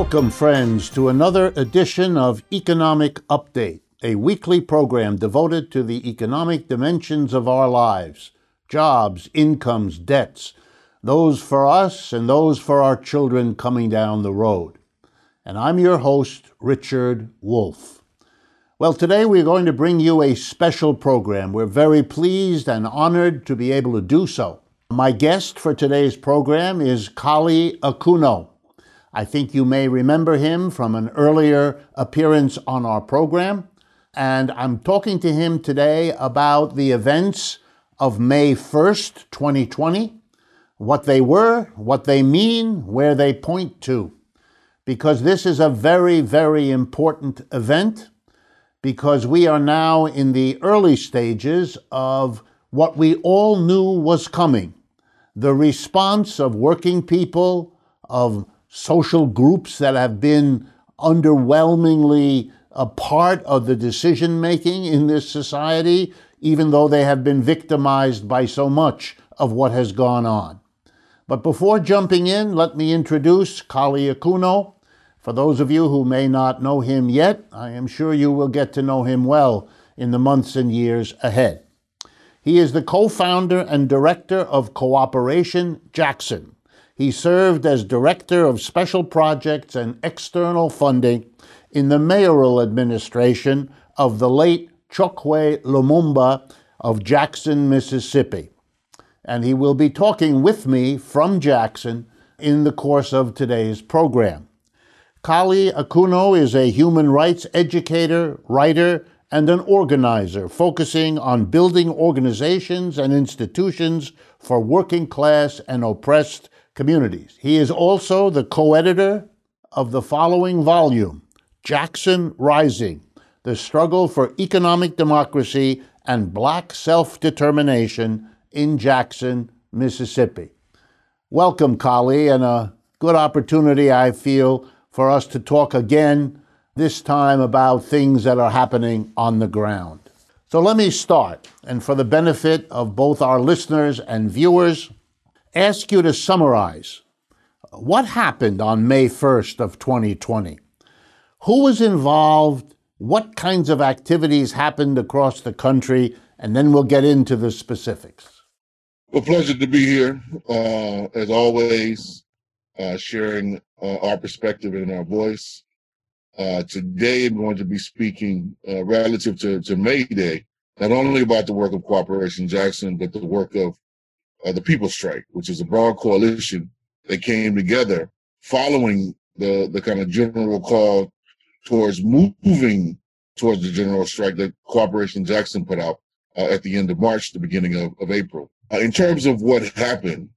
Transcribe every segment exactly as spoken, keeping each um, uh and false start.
Welcome, friends, to another edition of Economic Update, a weekly program devoted to the economic dimensions of our lives, jobs, incomes, debts, those for us and those for our children coming down the road. And I'm your host, Richard Wolff. Well, today we're going to bring you a special program. We're very pleased and honored to be able to do so. My guest for today's program is Kali Akuno. I think you may remember him from an earlier appearance on our program, and I'm talking to him today about the events of May first, twenty twenty, what they were, what they mean, where they point to, because this is a very, very important event, because we are now in the early stages of what we all knew was coming, the response of working people, of social groups that have been underwhelmingly a part of the decision-making in this society, even though they have been victimized by so much of what has gone on. But before jumping in, let me introduce Kali Akuno. For those of you who may not know him yet, I am sure you will get to know him well in the months and years ahead. He is the co-founder and director of Cooperation Jackson. He served as Director of Special Projects and External Funding in the mayoral administration of the late Chokwe Lumumba of Jackson, Mississippi. And he will be talking with me from Jackson in the course of today's program. Kali Akuno is a human rights educator, writer, and an organizer focusing on building organizations and institutions for working class and oppressed communities. He is also the co-editor of the following volume, Jackson Rising, The Struggle for Economic Democracy and Black Self-Determination in Jackson, Mississippi. Welcome, Kali, and a good opportunity, I feel, for us to talk again, this time about things that are happening on the ground. So let me start, and for the benefit of both our listeners and viewers, ask you to summarize what happened on May first of twenty twenty. Who was involved? What kinds of activities happened across the country? And then we'll get into the specifics. Well, pleasure to be here, uh, as always, uh, sharing uh, our perspective and our voice. Uh, today, I'm going to be speaking uh, relative to, to May Day, not only about the work of Cooperation Jackson, but the work of uh, the People's Strike, which is a broad coalition that came together following the, the kind of general call towards moving towards the general strike that Cooperation Jackson put out uh, at the end of March, the beginning of, of April. Uh, in terms of what happened,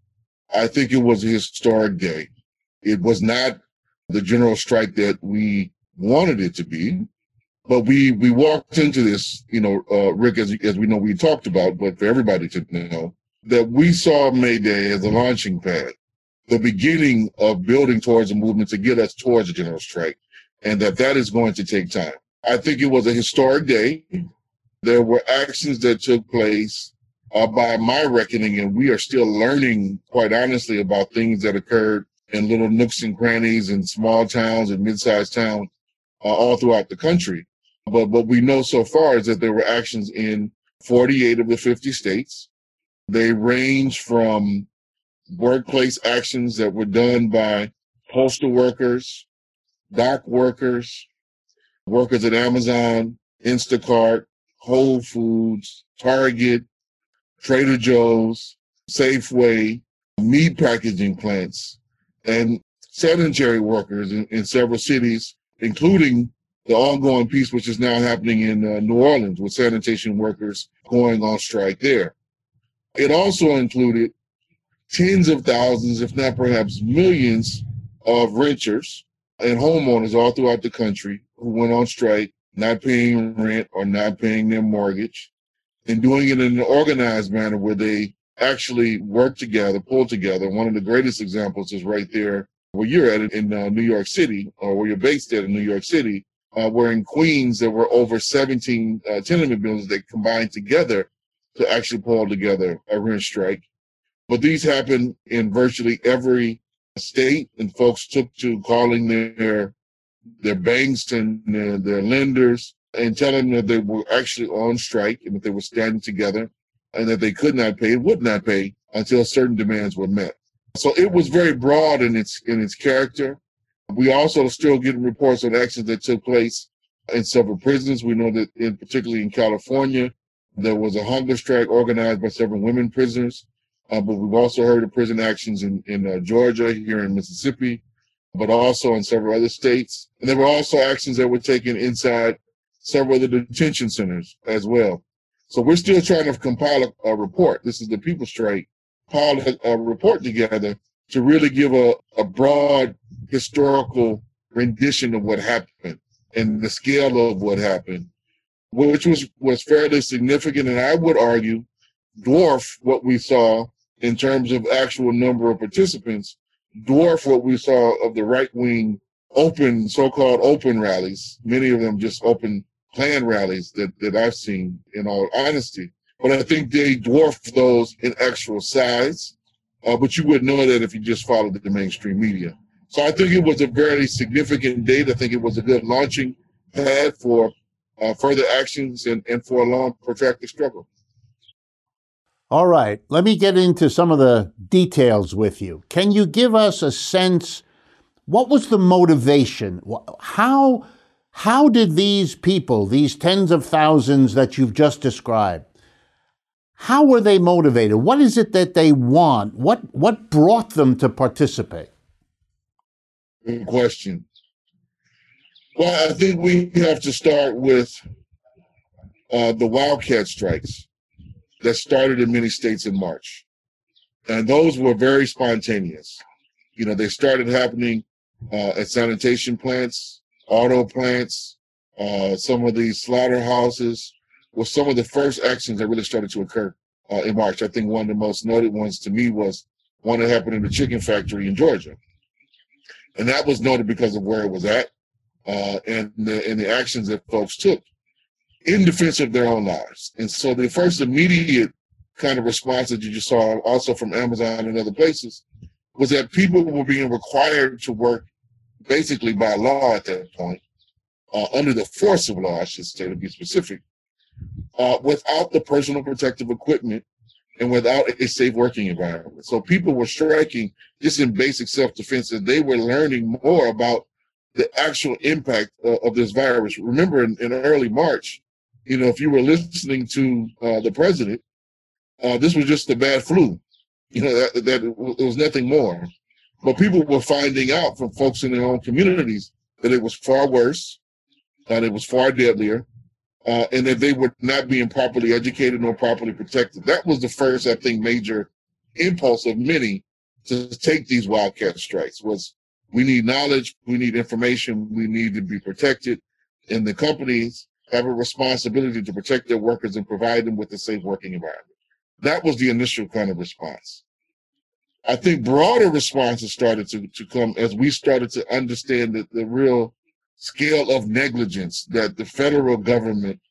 I think it was a historic day. It was not the general strike that we wanted it to be, but we we walked into this, you know, uh, Rick, as, as we know, we talked about, but for everybody to know, that we saw May Day as a launching pad, the beginning of building towards a movement to get us towards a general strike, and that that is going to take time. I think it was a historic day. There were actions that took place uh, by my reckoning, and we are still learning, quite honestly, about things that occurred in little nooks and crannies in small towns and mid-sized towns uh, all throughout the country. But what we know so far is that there were actions in forty-eight of the fifty states. They range from workplace actions that were done by postal workers, dock workers, workers at Amazon, Instacart, Whole Foods, Target, Trader Joe's, Safeway, meat packaging plants, and sanitary workers in, in several cities, including the ongoing piece which is now happening in uh, New Orleans with sanitation workers going on strike there. It also included tens of thousands, if not perhaps millions, of renters and homeowners all throughout the country who went on strike, not paying rent or not paying their mortgage, and doing it in an organized manner where they actually work together, pull together. One of the greatest examples is right there where you're at in uh, New York City, or where you're based at in New York City, uh, where in Queens there were over seventeen uh, tenement buildings that combined together to actually pull together a rent strike. But these happen in virtually every state, and folks took to calling their their banks and their, their lenders and telling them that they were actually on strike and that they were standing together and that they could not pay and would not pay until certain demands were met. So it was very broad in its in its character. We also still getting reports on actions that took place in several prisons. We know that, in particularly in California, there was a hunger strike organized by several women prisoners. Uh, but we've also heard of prison actions in, in uh, Georgia, here in Mississippi, but also in several other states. And there were also actions that were taken inside several of the detention centers as well. So we're still trying to compile a, a report. This is the People Strike. Compile a, a report together to really give a, a broad historical rendition of what happened and the scale of what happened, which was, was fairly significant, and I would argue dwarf what we saw in terms of actual number of participants, dwarf what we saw of the right-wing open, so-called open rallies, many of them just open plan rallies that, that I've seen, in all honesty. But I think they dwarf those in actual size, uh, but you wouldn't know that if you just followed the mainstream media. So I think it was a very significant date. I think it was a good launching pad for uh, further actions and, and for a long, protracted struggle. All right, let me get into some of the details with you. Can you give us a sense, what was the motivation? How, how did these people, these tens of thousands that you've just described, how were they motivated? What is it that they want? What, what brought them to participate? Good question. Well, I think we have to start with uh, the wildcat strikes that started in many states in March. And those were very spontaneous. You know, they started happening uh, at sanitation plants, auto plants, uh, some of these slaughterhouses were some of the first actions that really started to occur uh, in March. I think one of the most noted ones to me was one that happened in the chicken factory in Georgia. And that was noted because of where it was at uh, and, the, and the actions that folks took in defense of their own lives. And so the first immediate kind of response that you just saw also from Amazon and other places was that people were being required to work basically by law at that point, uh, under the force of law, I should say, to be specific, uh, without the personal protective equipment and without a safe working environment. So people were striking just in basic self-defense, and they were learning more about the actual impact uh, of this virus. Remember, in, in early March, you know, if you were listening to uh, the president, uh, this was just a bad flu. You know, that, that it was nothing more. But people were finding out from folks in their own communities that it was far worse, that it was far deadlier, uh, and that they were not being properly educated nor properly protected. That was the first, I think, major impulse of many to take these wildcat strikes was, we need knowledge, we need information, we need to be protected, and the companies have a responsibility to protect their workers and provide them with a safe working environment. That was the initial kind of response. I think broader responses started to, to come as we started to understand that the real scale of negligence that the federal government,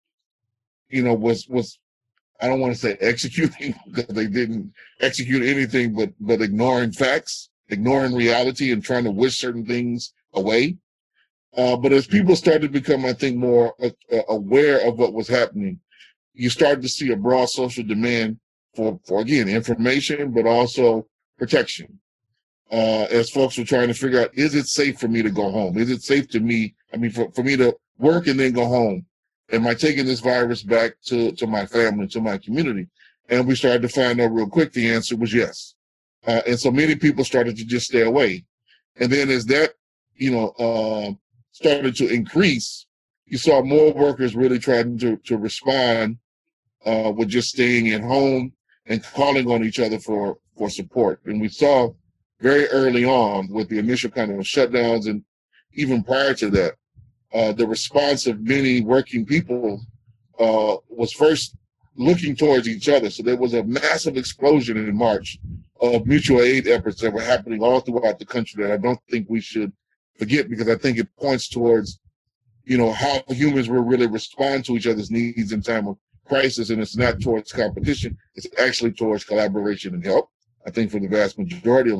you know, was, was I don't want to say executing, because they didn't execute anything but, but ignoring facts, ignoring reality, and trying to wish certain things away. Uh, but as people started to become, I think, more uh, aware of what was happening, you started to see a broad social demand for, for again, information, but also protection. Uh, as folks were trying to figure out, is it safe for me to go home? Is it safe to me, I mean, for, for me to work and then go home? Am I taking this virus back to, to my family, to my community? And we started to find out real quick, the answer was yes. Uh, and so many people started to just stay away. And then as that, you know, uh, started to increase, you saw more workers really trying to, to respond uh, with just staying at home and calling on each other for, for support. And we saw very early on with the initial kind of shutdowns, and even prior to that, uh, the response of many working people uh, was first looking towards each other. So there was a massive explosion in March of mutual aid efforts that were happening all throughout the country that I don't think we should forget, because I think it points towards, you know, how humans will really respond to each other's needs in time of crisis. And it's not towards competition, it's actually towards collaboration and help, I think, for the vast majority of us.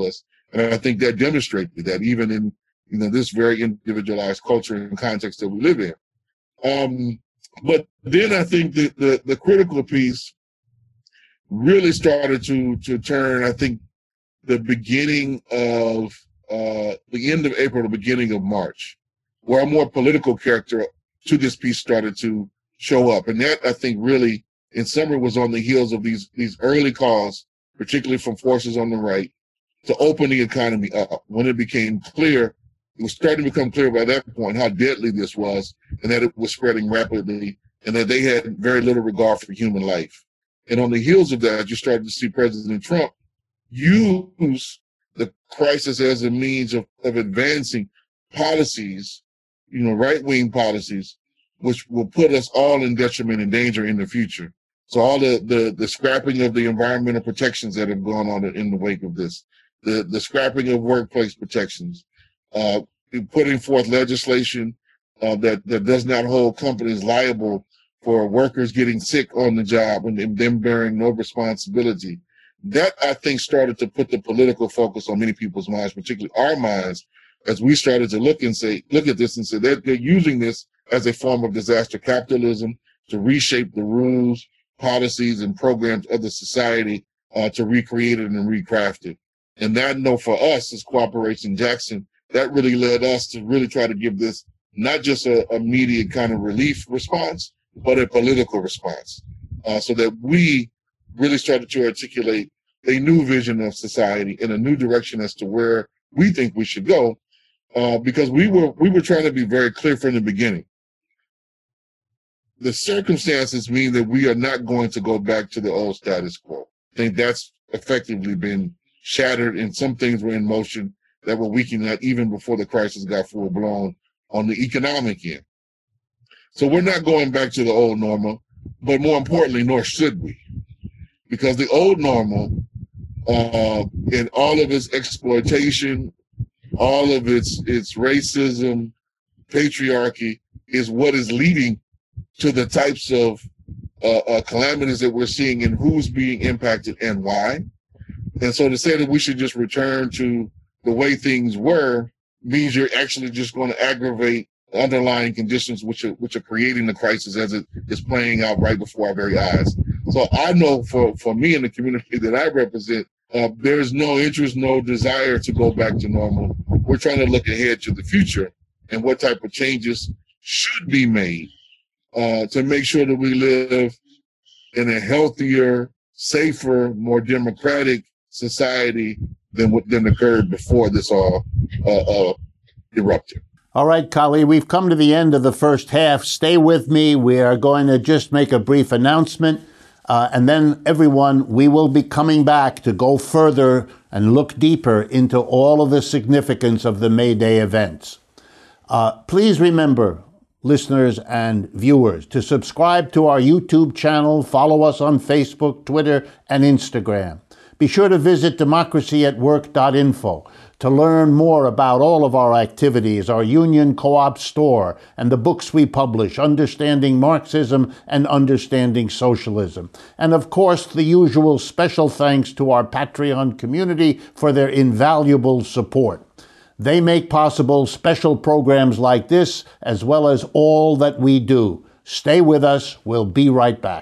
And I think that demonstrated that even in, you know, this very individualized culture and context that we live in. Um, but then I think the, the, the critical piece really started to, to turn, I think, the beginning of, uh, the end of April, the beginning of March, where a more political character to this piece started to show up. And that, I think, really, in summer was on the heels of these, these early calls, particularly from forces on the right, to open the economy up. When it became clear, it was starting to become clear by that point how deadly this was, and that it was spreading rapidly, and that they had very little regard for human life. And on the heels of that, you started to see President Trump use the crisis as a means of, of advancing policies, you know, right-wing policies, which will put us all in detriment and danger in the future. So all the, the, the scrapping of the environmental protections that have gone on in the wake of this, the, the scrapping of workplace protections, uh, putting forth legislation uh, that, that does not hold companies liable for workers getting sick on the job and them bearing no responsibility. That, I think, started to put the political focus on many people's minds, particularly our minds, as we started to look and say, look at this and say they're, they're using this as a form of disaster capitalism to reshape the rules, policies, and programs of the society uh, to recreate it and recraft it. And that, no, for us as Cooperation Jackson, that really led us to really try to give this not just a immediate kind of relief response, but a political response, uh, so that we really started to articulate a new vision of society and a new direction as to where we think we should go, uh, because we were we were trying to be very clear from the beginning. The circumstances mean that we are not going to go back to the old status quo. I think that's effectively been shattered, and some things were in motion that were weakening that even before the crisis got full blown on the economic end. So we're not going back to the old normal, but more importantly, nor should we. Because the old normal, uh, in all of its exploitation, all of its its racism, patriarchy, is what is leading to the types of uh, uh, calamities that we're seeing and who's being impacted and why. And so to say that we should just return to the way things were means you're actually just going to aggravate underlying conditions which are which are creating the crisis as it is playing out right before our very eyes. So I know for, for me and the community that I represent, uh, there's no interest, no desire to go back to normal. We're trying to look ahead to the future and what type of changes should be made uh, to make sure that we live in a healthier, safer, more democratic society than what than occurred before this all uh, uh, erupted. All right, Kali, we've come to the end of the first half. Stay with me. We are going to just make a brief announcement. Uh, and then, everyone, we will be coming back to go further and look deeper into all of the significance of the May Day events. Uh, please remember, listeners and viewers, to subscribe to our YouTube channel, follow us on Facebook, Twitter, and Instagram. Be sure to visit democracy at work dot info to learn more about all of our activities, our Union Co-op store, and the books we publish, Understanding Marxism and Understanding Socialism. And of course, the usual special thanks to our Patreon community for their invaluable support. They make possible special programs like this, as well as all that we do. Stay with us. We'll be right back.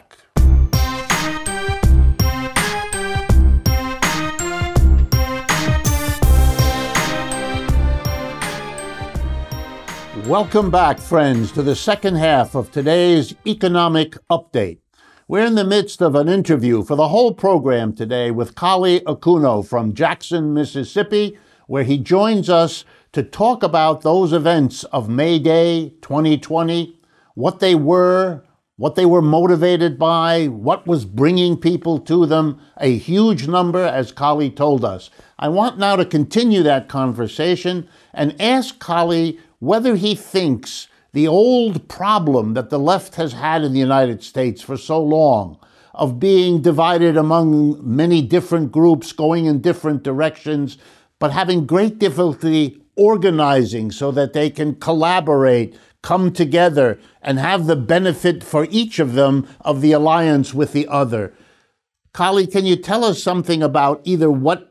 Welcome back, friends, to the second half of today's Economic Update. We're in the midst of an interview for the whole program today with Kali Akuno from Jackson, Mississippi, where he joins us to talk about those events of May Day twenty twenty, what they were, what they were motivated by, what was bringing people to them, a huge number, as Kali told us. I want now to continue that conversation and ask Kali whether he thinks the old problem that the left has had in the United States for so long, of being divided among many different groups, going in different directions, but having great difficulty organizing so that they can collaborate, come together, and have the benefit for each of them of the alliance with the other. Kali, can you tell us something about either what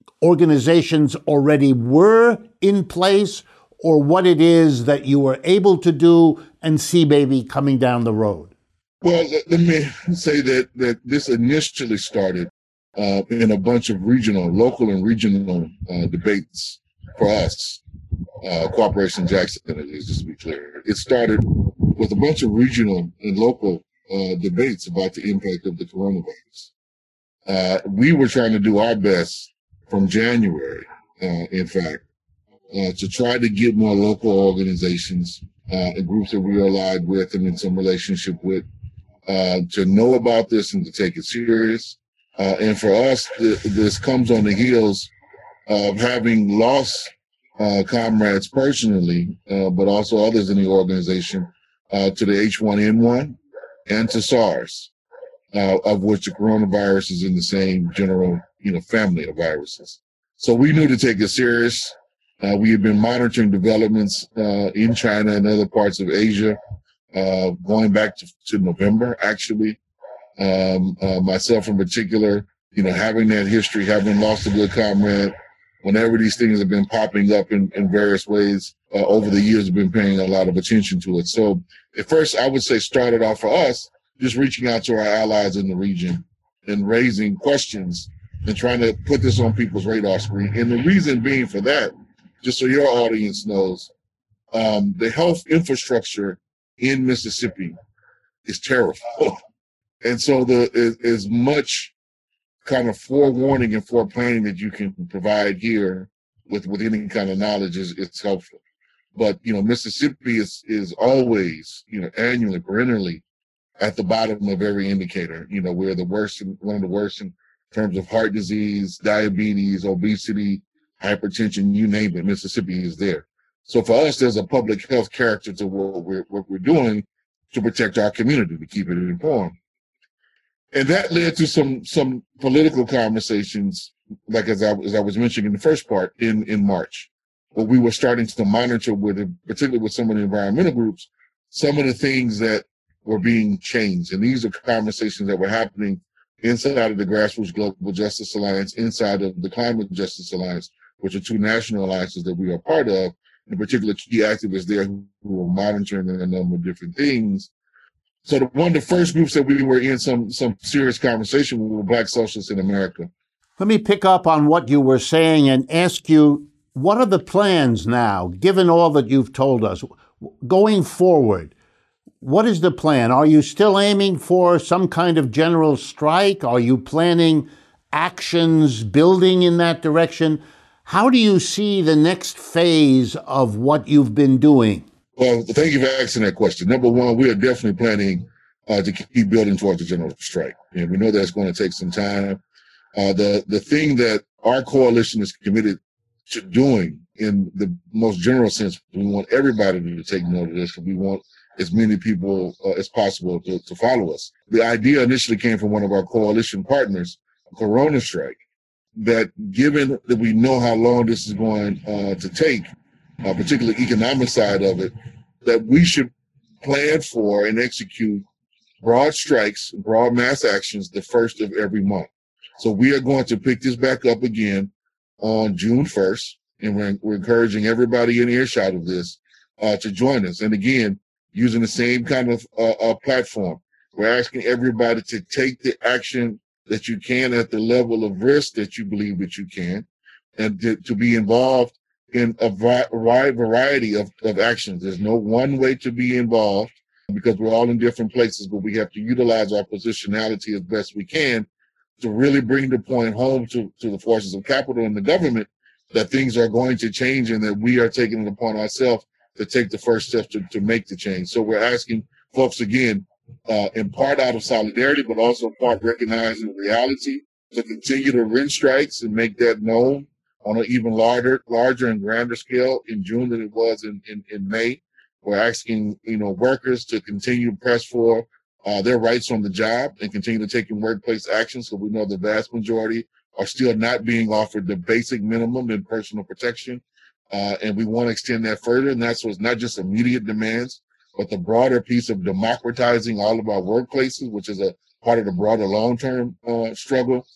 organizations already were in place, or what it is that you were able to do and see maybe coming down the road? Well, let me say that, that this initially started uh, in a bunch of regional, local and regional uh, debates for us, uh, Cooperation Jackson, just to be clear. It started with a bunch of regional and local uh, debates about the impact of the coronavirus. Uh, we were trying to do our best from January, uh, in fact, uh, to try to get more local organizations uh, and groups that we are allied with and in some relationship with uh, to know about this and to take it serious. Uh, and for us, th- this comes on the heels of having lost uh, comrades personally, uh, but also others in the organization, uh, to the H one N one and to SARS, uh, of which the coronavirus is in the same general, you know, family of viruses. So we knew to take it serious. Uh, we had been monitoring developments uh, in China and other parts of Asia, uh, going back to, to November, actually. Um, uh, myself in particular, you know, having that history, having lost a good comrade, whenever these things have been popping up in, in various ways uh, over the years, I've been paying a lot of attention to it. So at first, I would say started off for us, just reaching out to our allies in the region and raising questions and trying to put this on people's radar screen. And the reason being for that, just so your audience knows, um, the health infrastructure in Mississippi is terrible. And so the is, is much kind of forewarning and foreplanning that you can provide here with, with any kind of knowledge is it's helpful. But, you know, Mississippi is, is always, you know, annually, perennially at the bottom of every indicator. You know, we're the worst, in, one of the worst in terms of heart disease, diabetes, obesity, hypertension, you name it, Mississippi is there. So for us, there's a public health character to what we're, what we're doing to protect our community, to keep it informed. And that led to some some political conversations, like as I, as I was mentioning in the first part, in, in March, where we were starting to monitor with, particularly with some of the environmental groups, some of the things that were being changed. And these are conversations that were happening inside of the Grassroots Global Justice Alliance, inside of the Climate Justice Alliance, which are two national alliances that we are part of, in particular key activists there who, who are monitoring a number of different things. So the, one of the first groups that we were in some some serious conversation with were Black Socialists in America. Let me pick up on what you were saying and ask you, what are the plans now, given all that you've told us? Going forward, what is the plan? Are you still aiming for some kind of general strike? Are you planning actions building in that direction? How do you see the next phase of what you've been doing? Well, thank you for asking that question. Number one, we are definitely planning uh, to keep building towards the general strike. And we know that's going to take some time. Uh, the, the thing that our coalition is committed to doing in the most general sense, we want everybody to take note of this, because we want as many people uh, as possible to, to follow us. The idea initially came from one of our coalition partners, Corona Strike, that given that we know how long this is going uh, to take, uh, particularly economic side of it, that we should plan for and execute broad strikes, broad mass actions the first of every month. So we are going to pick this back up again on June first, and we're, we're encouraging everybody in earshot of this uh, to join us. And again, using the same kind of uh, uh, platform, we're asking everybody to take the action that you can at the level of risk that you believe that you can, and to, to be involved in a wide variety of, of actions. There's no one way to be involved, because we're all in different places, but we have to utilize our positionality as best we can to really bring the point home to, to the forces of capital and the government that things are going to change, and that we are taking it upon ourselves to take the first steps to, to make the change. So we're asking folks, again, uh, in part out of solidarity, but also in part recognizing the reality, to continue to rent strikes and make that known on an even larger, larger and grander scale in June than it was in, in, in May. We're asking, you know, workers to continue to press for uh, their rights on the job and continue to take in workplace actions. So we know the vast majority are still not being offered the basic minimum in personal protection. Uh, and we want to extend that further. And that's what's not just immediate demands, but the broader piece of democratizing all of our workplaces, which is a part of the broader long-term uh, struggle.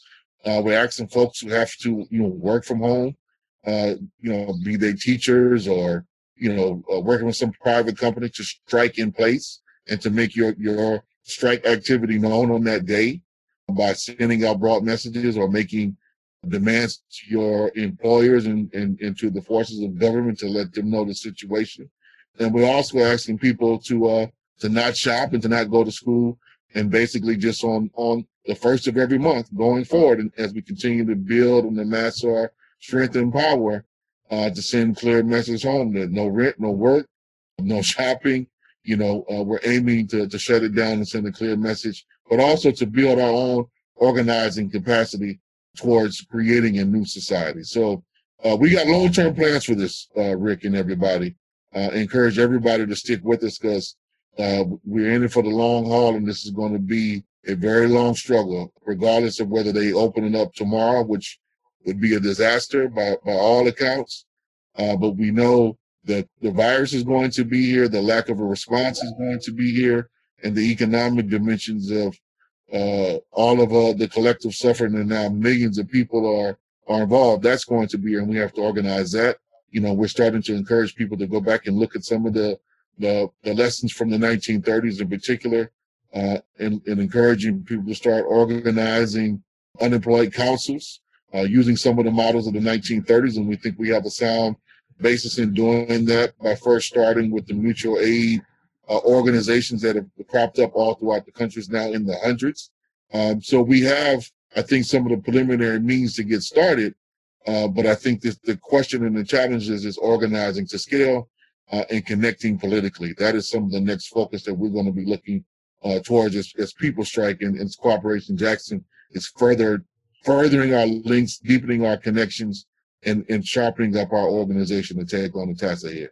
Uh, we're asking folks who have to, you know, work from home, uh, you know, be they teachers or, you know, uh, working with some private company to strike in place and to make your, your strike activity known on that day by sending out broad messages or making demands to your employers and, and, and to the forces of government to let them know the situation. And we're also asking people to, uh, to not shop and to not go to school, and basically just on, on the first of every month going forward, and as we continue to build and amass our strength and power, uh, to send clear message home that no rent, no work, no shopping. You know, uh, we're aiming to, to shut it down and send a clear message, but also to build our own organizing capacity towards creating a new society. So uh, we got long-term plans for this, uh, Rick and everybody. Uh, encourage everybody to stick with us because uh, we're in it for the long haul, and this is going to be a very long struggle, regardless of whether they open it up tomorrow, which would be a disaster by, by all accounts. Uh, but we know that the virus is going to be here, the lack of a response is going to be here, and the economic dimensions of uh, all of uh, the collective suffering, and now millions of people are are involved. That's going to be here, and we have to organize that. You know, we're starting to encourage people to go back and look at some of the the, the lessons from the nineteen thirties in particular, uh, and, and encouraging people to start organizing unemployed councils, uh, using some of the models of the nineteen thirties. And we think we have a sound basis in doing that by first starting with the mutual aid uh, organizations that have cropped up all throughout the countries now in the hundreds. Um, so we have, I think, some of the preliminary means to get started. Uh, but I think this, the question and the challenge is, is organizing to scale uh, and connecting politically. That is some of the next focus that we're going to be looking uh, towards as, as People Strike and, and Cooperation Jackson is further furthering our links, deepening our connections, and, and sharpening up our organization to take on the task ahead.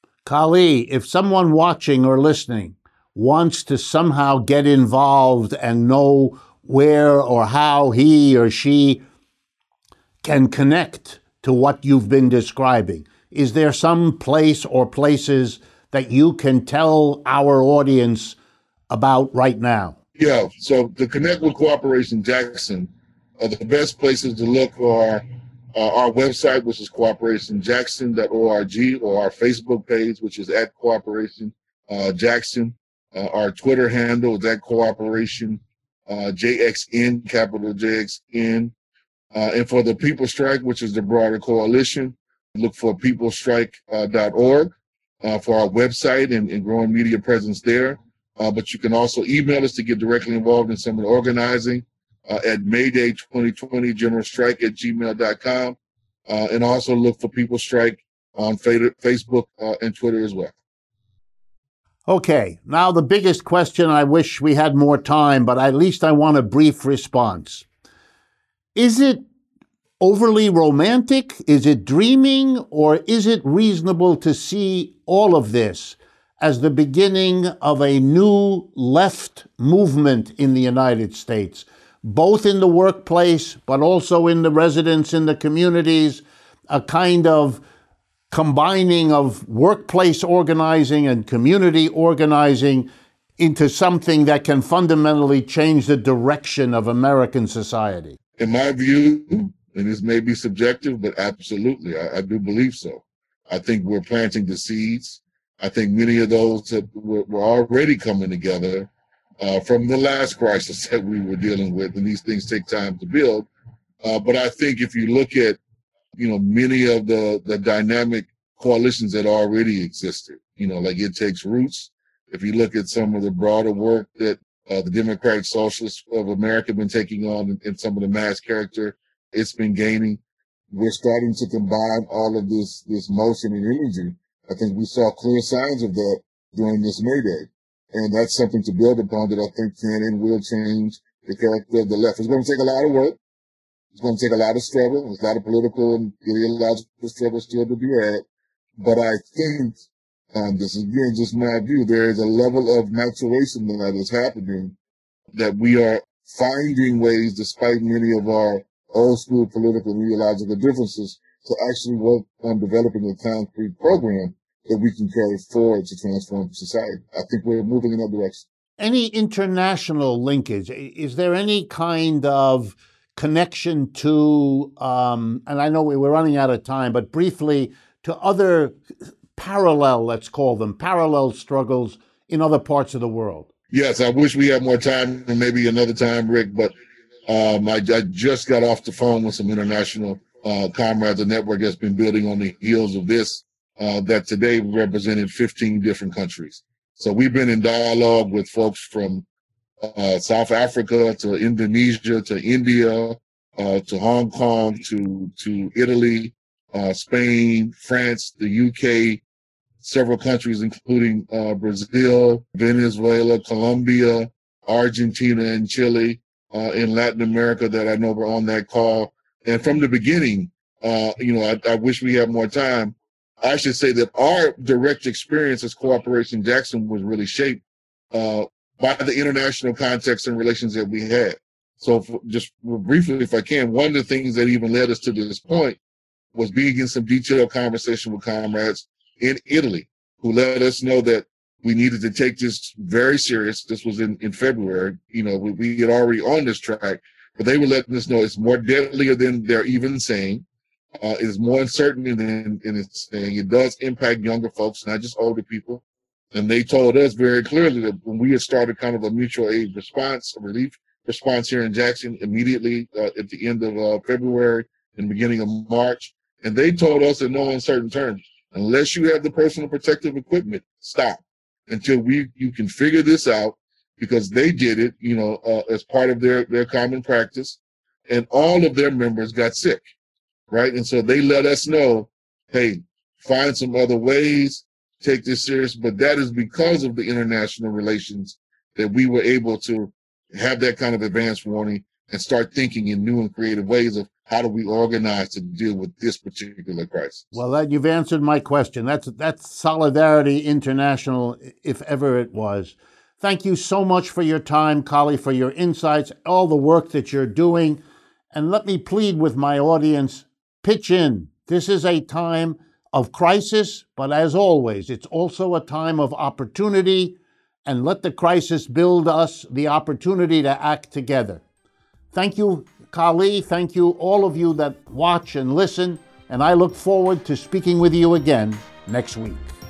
Kali, if someone watching or listening wants to somehow get involved and know where or how he or she can connect to what you've been describing, is there some place or places that you can tell our audience about right now? Yeah, so to connect with Cooperation Jackson, uh, the best places to look are uh, our website, which is cooperation jackson dot org, or our Facebook page, which is at Cooperation uh, Jackson. Uh, our Twitter handle is at Cooperation uh, J X N, capital J X N. Uh, and for the People Strike, which is the broader coalition, look for people strike dot org uh, for our website and, and growing media presence there. Uh, but you can also email us to get directly involved in some of the organizing uh, at Mayday twenty twenty General Strike at gmail dot com. Uh, and also look for People Strike on Facebook uh, and Twitter as well. Okay, now the biggest question. I wish we had more time, but at least I want a brief response. Is it overly romantic? Is it dreaming? Or is it reasonable to see all of this as the beginning of a new left movement in the United States, both in the workplace, but also in the residents, in the communities, a kind of combining of workplace organizing and community organizing into something that can fundamentally change the direction of American society? In my view, and this may be subjective, but absolutely, I, I do believe so. I think we're planting the seeds. I think many of those that were, were already coming together uh, from the last crisis that we were dealing with, and these things take time to build. Uh, but I think if you look at, you know, many of the, the dynamic coalitions that already existed, you know, like It Takes Roots. If you look at some of the broader work that uh, the Democratic Socialists of America have been taking on in, in some of the mass character it's been gaining, we're starting to combine all of this, this motion and energy. I think we saw clear signs of that during this May Day. And that's something to build upon that I think can and will change the character of the left. It's going to take a lot of work. It's going to take a lot of struggle. There's a lot of political and ideological struggle still to be had. But I think, um, this is again just my view, there is a level of maturation that is happening, that we are finding ways, despite many of our old school political and ideological differences, to actually work on developing a concrete program that we can carry forward to transform society. I think we're moving in that direction. Any international linkage? Is there any kind of connection to, um, and I know we were running out of time, but briefly to other parallel, let's call them, parallel struggles in other parts of the world? Yes, I wish we had more time and maybe another time, Rick, but um, I, I just got off the phone with some international uh, comrades, a network that's been building on the heels of this, uh, that today represented fifteen different countries. So we've been in dialogue with folks from uh, South Africa to Indonesia to India uh, to Hong Kong to, to Italy, uh, Spain, France, the U K, several countries, including uh, Brazil, Venezuela, Colombia, Argentina, and Chile, uh, in Latin America that I know were on that call. And from the beginning, uh, you know, I, I wish we had more time. I should say that our direct experience as Cooperation Jackson was really shaped uh, by the international context and relations that we had. So for, just briefly, if I can, one of the things that even led us to this point was being in some detailed conversation with comrades in Italy, who let us know that we needed to take this very serious. This was in, in February. You know, we, we had already on this track, but they were letting us know it's more deadlier than they're even saying. Uh, it is more uncertain than, than it's saying. It does impact younger folks, not just older people. And they told us very clearly that when we had started kind of a mutual aid response, a relief response here in Jackson immediately uh, at the end of uh, February and beginning of March, and they told us in no uncertain terms, unless you have the personal protective equipment, stop until we you can figure this out, because they did it, you know, uh, as part of their, their common practice, and all of their members got sick, right? And so they let us know, hey, find some other ways, take this serious, but that is because of the international relations that we were able to have that kind of advance warning and start thinking in new and creative ways of how do we organize to deal with this particular crisis? Well, that, you've answered my question. That's that's Solidarity International, if ever it was. Thank you so much for your time, Kali, for your insights, all the work that you're doing. And let me plead with my audience, pitch in. This is a time of crisis, but as always, it's also a time of opportunity, and let the crisis build us the opportunity to act together. Thank you, Kali. Thank you, all of you that watch and listen, and I look forward to speaking with you again next week.